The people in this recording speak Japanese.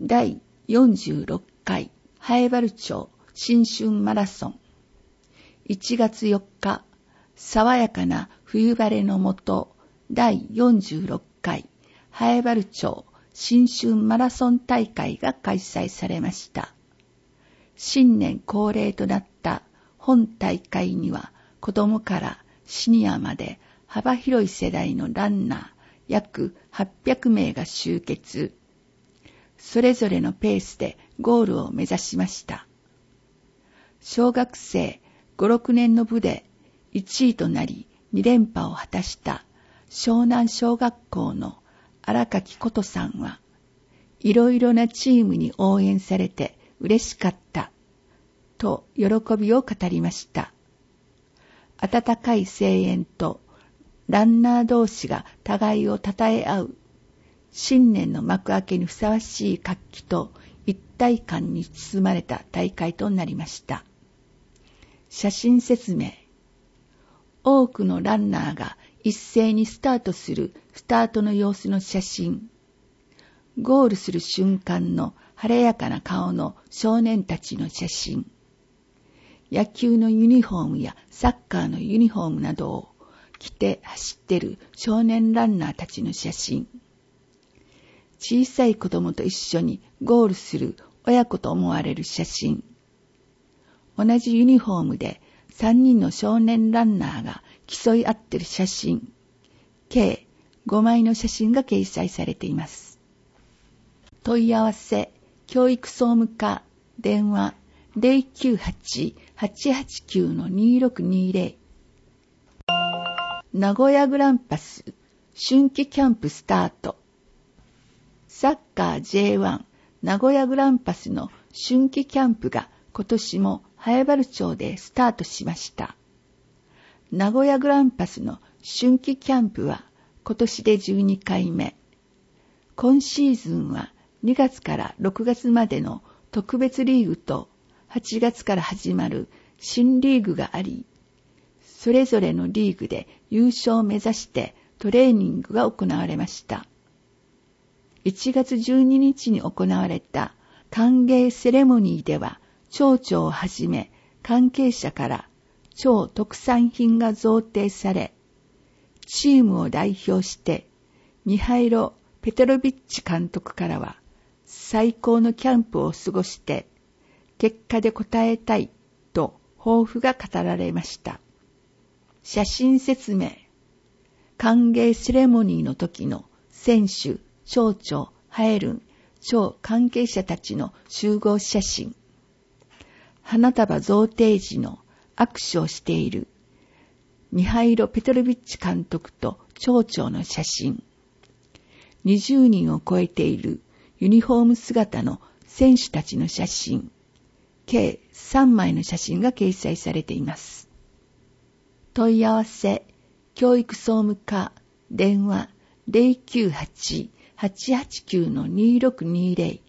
第46回南風原町新春マラソン。1月4日、爽やかな冬晴れのもと、第46回南風原町新春マラソン大会が開催されました。新年恒例となった本大会には、子供からシニアまで幅広い世代のランナー約800名が集結。それぞれのペースでゴールを目指しました。小学生5、6年の部で1位となり2連覇を果たした湘南小学校の荒垣琴さんは、いろいろなチームに応援されて嬉しかったと喜びを語りました。温かい声援とランナー同士が互いを称え合う、新年の幕開けにふさわしい活気と一体感に包まれた大会となりました。写真説明。多くのランナーが一斉にスタートするスタートの様子の写真。ゴールする瞬間の晴れやかな顔の少年たちの写真。野球のユニフォームやサッカーのユニフォームなどを着て走っている少年ランナーたちの写真。小さい子供と一緒にゴールする親子と思われる写真。同じユニフォームで3人の少年ランナーが競い合っている写真。計5枚の写真が掲載されています。問い合わせ、教育総務課、電話 098-889-2620。名古屋グランパス春季キャンプスタート。サッカー J1 名古屋グランパスの春季キャンプが今年も南風原町でスタートしました。名古屋グランパスの春季キャンプは今年で12回目。今シーズンは2月から6月までの特別リーグと8月から始まる新リーグがあり、それぞれのリーグで優勝を目指してトレーニングが行われました。1月12日に行われた歓迎セレモニーでは、町長をはじめ関係者から町特産品が贈呈され、チームを代表してミハイロ・ペトロビッチ監督からは、最高のキャンプを過ごして結果で応えたいと抱負が語られました。写真説明。歓迎セレモニーの時の選手、町長、ハエルン、町関係者たちの集合写真。花束贈呈時の握手をしているミハイロ・ペトロビッチ監督と町長の写真。20人を超えているユニフォーム姿の選手たちの写真。計3枚の写真が掲載されています。問い合わせ、教育総務課、電話 098-889-2620。